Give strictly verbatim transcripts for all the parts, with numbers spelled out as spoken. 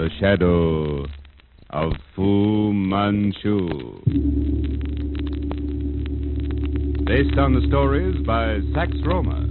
The Shadow of Fu Manchu. Based on the stories by Sax Roma.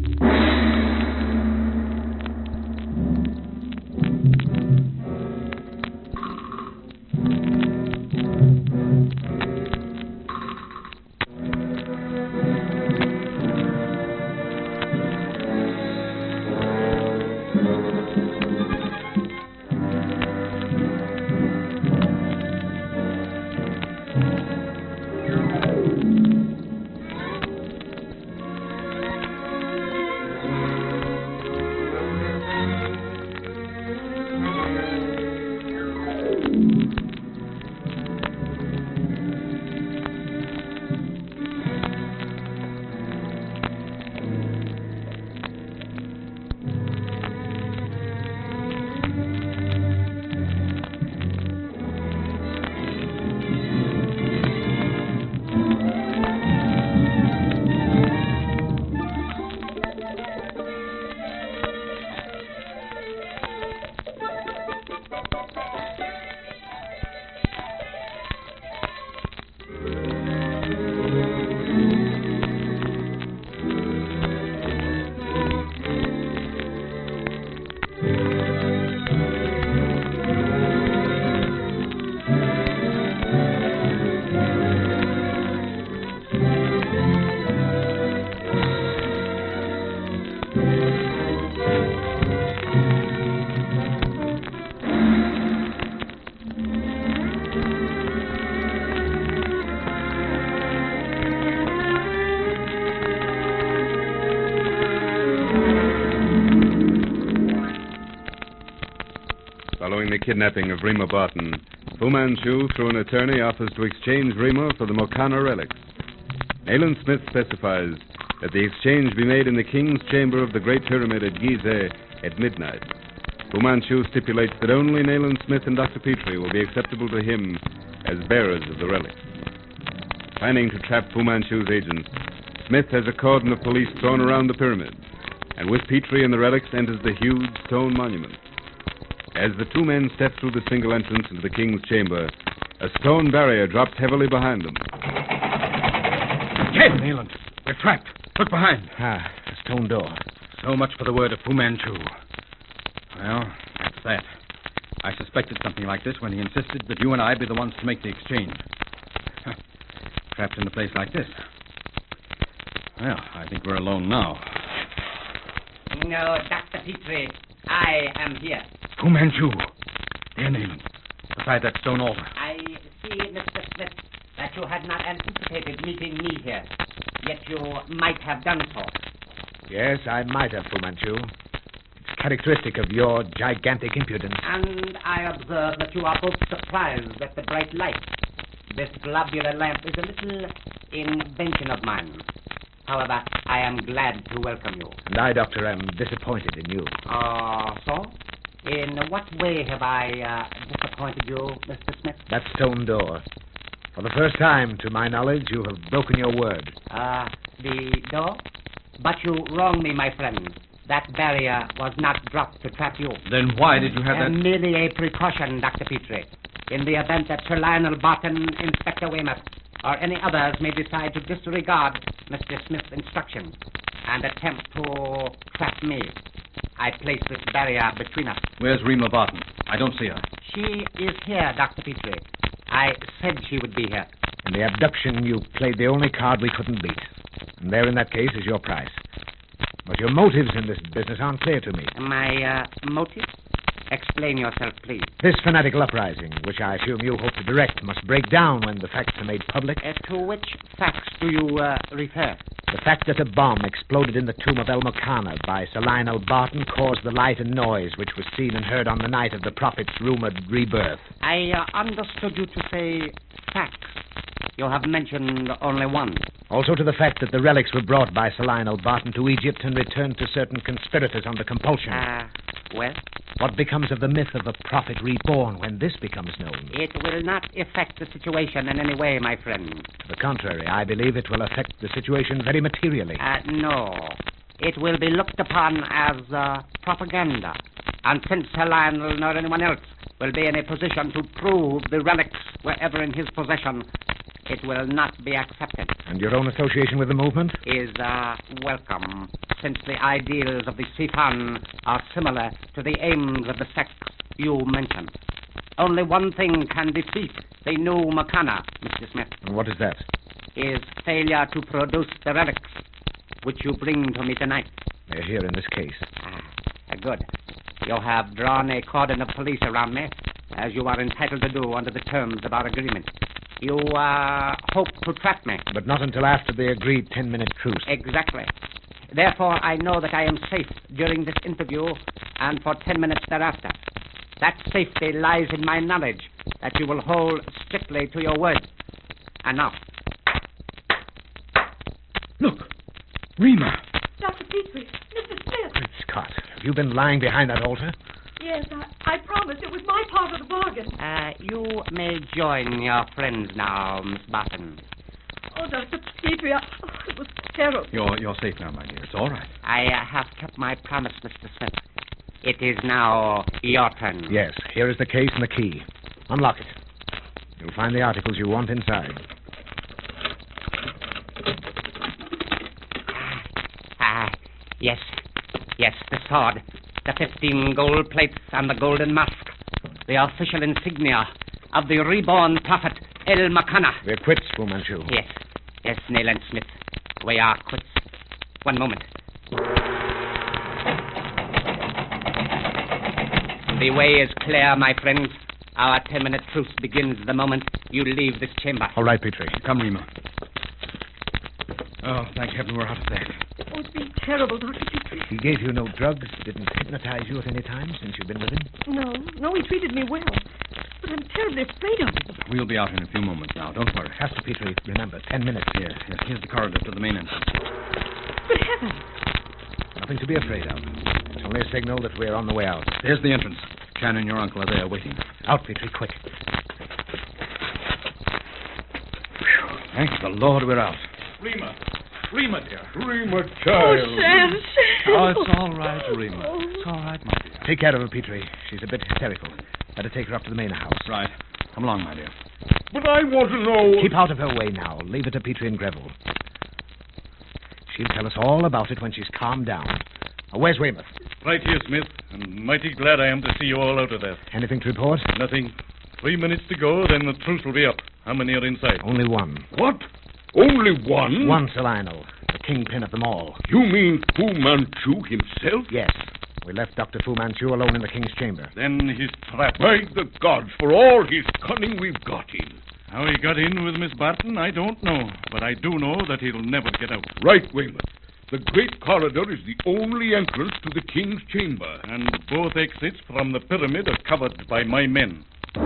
Following the kidnapping of Rima Barton, Fu Manchu, through an attorney, offers to exchange Rima for the Mokana relics. Nayland Smith specifies that the exchange be made in the king's chamber of the Great Pyramid at Gizeh at midnight. Fu Manchu stipulates that only Nayland Smith and Doctor Petrie will be acceptable to him as bearers of the relics. Planning to trap Fu Manchu's agents, Smith has a cordon of police thrown around the pyramid, and with Petrie and the relics enters the huge stone monument. As the two men step through the single entrance into the king's chamber, a stone barrier drops heavily behind them. Ted, Nayland, we're trapped. Look behind. Ah, the stone door. So much for the word of Fu Manchu. Well, that's that. I suspected something like this when he insisted that you and I be the ones to make the exchange. Trapped in a place like this. Well, I think we're alone now. No, Doctor Petrie, I am here. Fu Manchu. Dear Nayland, beside that stone altar. I see, Mister Smith, that you had not anticipated meeting me here. Yet you might have done so. Yes, I might have, Fu Manchu. It's characteristic of your gigantic impudence. And I observe that you are both surprised at the bright light. This globular lamp is a little invention of mine. However, I am glad to welcome you. And I, Doctor, am disappointed in you. Ah, uh, so? In what way have I uh, disappointed you, Mister Smith? That stone door. For the first time, to my knowledge, you have broken your word. Ah, uh, the door? But you wrong me, my friend. That barrier was not dropped to trap you. Then why did you have uh, that... Merely a precaution, Doctor Petrie. In the event that Sir Lionel Barton, Inspector Weymouth, or any others may decide to disregard Mister Smith's instructions and attempt to trap me, I place this barrier between us. Where's Rima Barton? I don't see her. She is here, Doctor Petrie. I said she would be here. In the abduction, you played the only card we couldn't beat. And there, in that case, is your price. But your motives in this business aren't clear to me. My uh, motives? Explain yourself, please. This fanatical uprising, which I assume you hope to direct, must break down when the facts are made public. Uh, to which facts do you uh, refer? The fact that a bomb exploded in the tomb of El Mokana by Sir Lionel Barton caused the light and noise which was seen and heard on the night of the prophet's rumored rebirth. I uh, understood you to say facts. You have mentioned only one. Also to the fact that the relics were brought by Sir Lionel Barton to Egypt and returned to certain conspirators under compulsion. Ah, uh, well? What becomes of the myth of the prophet reborn when this becomes known? It will not affect the situation in any way, my friend. To the contrary, I believe it will affect the situation very materially. Uh, no. It will be looked upon as uh, propaganda. And since Sir Lionel nor anyone else will be in a position to prove the relics were ever in his possession, it will not be accepted. And your own association with the movement? Is uh, welcome, since the ideals of the Sifan are similar to the aims of the sects you mentioned. Only one thing can defeat the new Makana, Mister Smith. And what is that? Is failure to produce the relics which you bring to me tonight. They're here in this case. Ah, good. You have drawn a cordon of police around me, as you are entitled to do under the terms of our agreement. You, uh, hope to trap me. But not until after the agreed ten-minute truce. Exactly. Therefore, I know that I am safe during this interview and for ten minutes thereafter. That safety lies in my knowledge that you will hold strictly to your word. And now. Look, Rima. Doctor Petrie, Mister Smith. Great Scott. Have you been lying behind that altar? Yes, I, I promised. It was my part of the bargain. Uh, you may join your friends now, Miss Barton. Oh, Doctor Petrie, I, oh, it was terrible. You're, you're safe now, my dear. It's all right. I uh, have kept my promise, Mister Smith. It is now your turn. Yes. Here is the case and the key. Unlock it. You'll find the articles you want inside. Ah, yes. Yes, the sword. The fifteen gold plates and the golden mask. The official insignia of the reborn prophet El Makana. We're quits, Fu Manchu. Yes. Yes, Nayland Smith. We are quits. One moment. The way is clear, my friends. Our ten-minute truce begins the moment you leave this chamber. All right, Petrie. Come, Rima. Oh, thank heaven we're out of there. Oh, it's been terrible, Doctor Petrie. He gave you no drugs, didn't hypnotize you at any time since you've been with him? No, no, he treated me well. But I'm terribly afraid of him. We'll be out in a few moments now. Don't worry. Master Petrie, remember, ten minutes. Yes, yes. Here's the corridor to the main entrance. Good heavens. Nothing to be afraid of. It's only a signal that we're on the way out. There's the entrance. Chan and your uncle are there waiting. Out, Petrie, quick. Whew. Thank the Lord we're out. Rima. Rima, dear. Rima, Oh, child. Sam, Sam. Oh, it's all right, Rima. Oh. It's all right, my dear. Take care of her, Petrie. She's a bit hysterical. Better take her up to the main house. Right. Come along, my dear. But I want to know... Keep out of her way now. Leave it to Petrie and Greville. She'll tell us all about it when she's calmed down. Now, where's Weymouth? Right here, Smith. And mighty glad I am to see you all out of there. Anything to report? Nothing. Three minutes to go, then the truce will be up. How many are inside? Only one. What? Only one? One, Sir Lionel. The kingpin of them all. You mean Fu Manchu himself? Yes. We left Doctor Fu Manchu alone in the king's chamber. Then he's trapped. By the gods, for all his cunning, we've got him. How he got in with Miss Barton, I don't know. But I do know that he'll never get out. Right, Weymouth. The great corridor is the only entrance to the king's chamber. And both exits from the pyramid are covered by my men.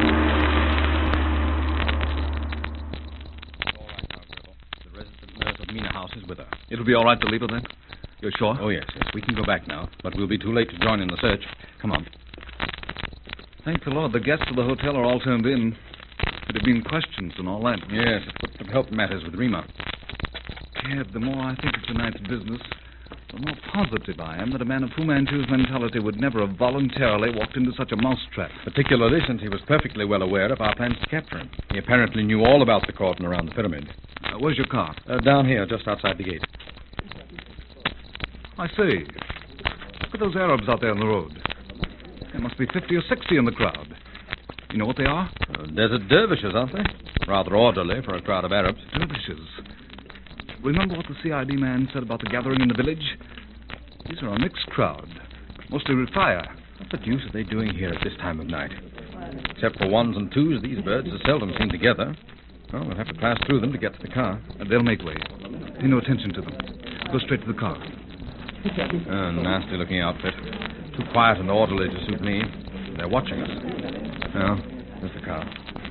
The resident nurse of Mina House is with her. It'll be all right to leave her then? You're sure? Oh, yes, yes. We can go back now, but we'll be too late to join in the search. Come on. Thank the Lord, the guests of the hotel are all turned in. There'd have been questions and all that. Yes, it would have helped matters with Rima. Ted, the more I think of tonight's business, the more positive I am that a man of Fu Manchu's mentality would never have voluntarily walked into such a mousetrap. Particularly since he was perfectly well aware of our plans to capture him. He apparently knew all about the cordon around the pyramid. Uh, where's your car? Uh, down here, just outside the gate. I say, look at those Arabs out there on the road. There must be fifty or sixty in the crowd. You know what they are? Uh, desert dervishes, aren't they? Rather orderly for a crowd of Arabs. Dervishes. Remember what the C I D man said about the gathering in the village? These are a mixed crowd, mostly Rifaya. What the deuce are they doing here at this time of night? Except for ones and twos, these birds are seldom seen together. Well, we'll have to pass through them to get to the car. Uh, they'll make way. Pay no attention to them. Go straight to the car. A nasty-looking outfit. Too quiet and orderly to suit me. They're watching us. Well, there's the car.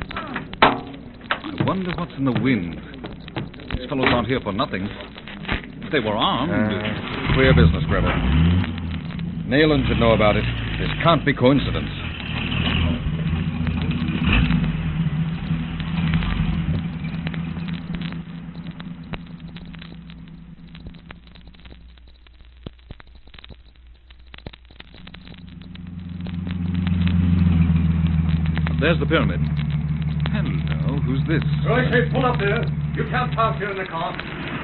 I wonder what's in the wind. These fellows aren't here for nothing. If they were armed... Uh, queer business, Greville. Nayland should know about it. This can't be coincidence. There's the pyramid. Hello, who's this? Right, hey, pull up there. You can't pass here in the car.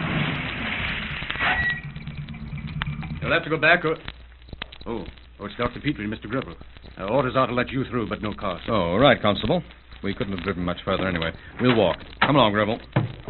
You'll have to go back or... Oh, oh, it's Doctor Petrie, Mister Greville. Uh, orders are to let you through, but no car. Oh, right, Constable. We couldn't have driven much further anyway. We'll walk. Come along, Greville.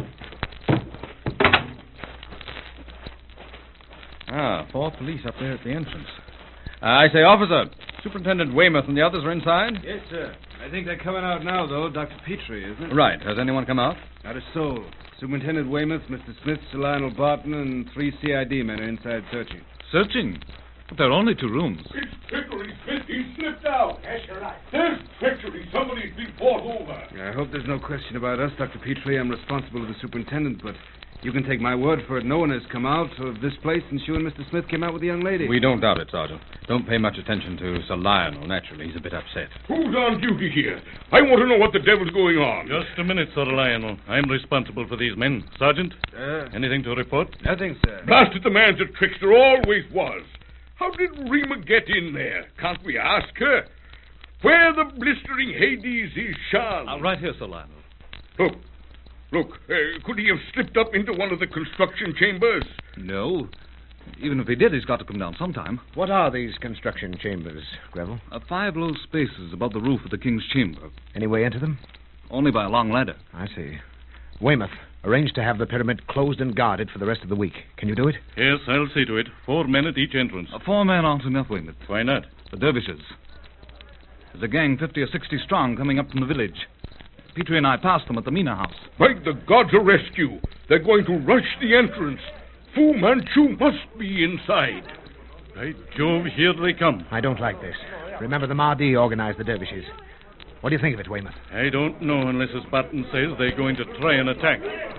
Ah, four police up there at the entrance. Uh, I say, officer, Superintendent Weymouth and the others are inside? Yes, sir. I think they're coming out now, though. Doctor Petrie, isn't it? Right. Has anyone come out? Not a soul. Superintendent Weymouth, Mister Smith, Sir Lionel Barton, and three C I D men are inside searching. Searching? But there are only two rooms. It's trickery, Smith. He slipped out. Yes, you're right. There's treachery. Somebody's been bought over. I hope there's no question about us, Doctor Petrie. I'm responsible to the superintendent, but you can take my word for it. No one has come out of this place since you and Mister Smith came out with the young lady. We don't doubt it, Sergeant. Don't pay much attention to Sir Lionel, naturally. He's a bit upset. Who's on duty here? I want to know what the devil's going on. Just a minute, Sir Lionel. I'm responsible for these men. Sergeant, Uh, anything to report? nothing, sir. Blasted the man's a trickster, always was. How did Rima get in there? Can't we ask her? Where the blistering Hades is Charles? Uh, right here, Sir Lionel. Look, look, uh, could he have slipped up into one of the construction chambers? No. Even if he did, he's got to come down sometime. What are these construction chambers, Greville? Uh, five low spaces above the roof of the king's chamber. Any way into them? Only by a long ladder. I see. Weymouth, arrange to have the pyramid closed and guarded for the rest of the week. Can you do it? Yes, I'll see to it. Four men at each entrance. Uh, four men aren't enough, Weymouth. Why not? The dervishes. There's a gang fifty or sixty strong coming up from the village. Petrie and I passed them at the Mina house. By the gods of rescue, they're going to rush the entrance. Fu Manchu must be inside. By Jove, here they come. I don't like this. Remember, the Mahdi organized the dervishes. What do you think of it, Weymouth? I don't know unless, as Barton says, they're going to try and attack.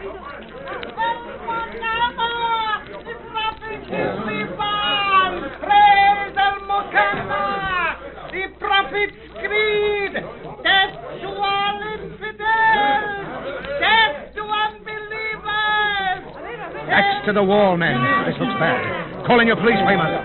Praise Al-Mukanna! The prophet's creed! Death to all infidels! Death to unbelievers! Backs to the wall, men. This looks bad. Call in your police, Weymouth.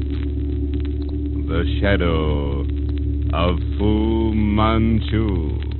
The shadow of Fu Manchu.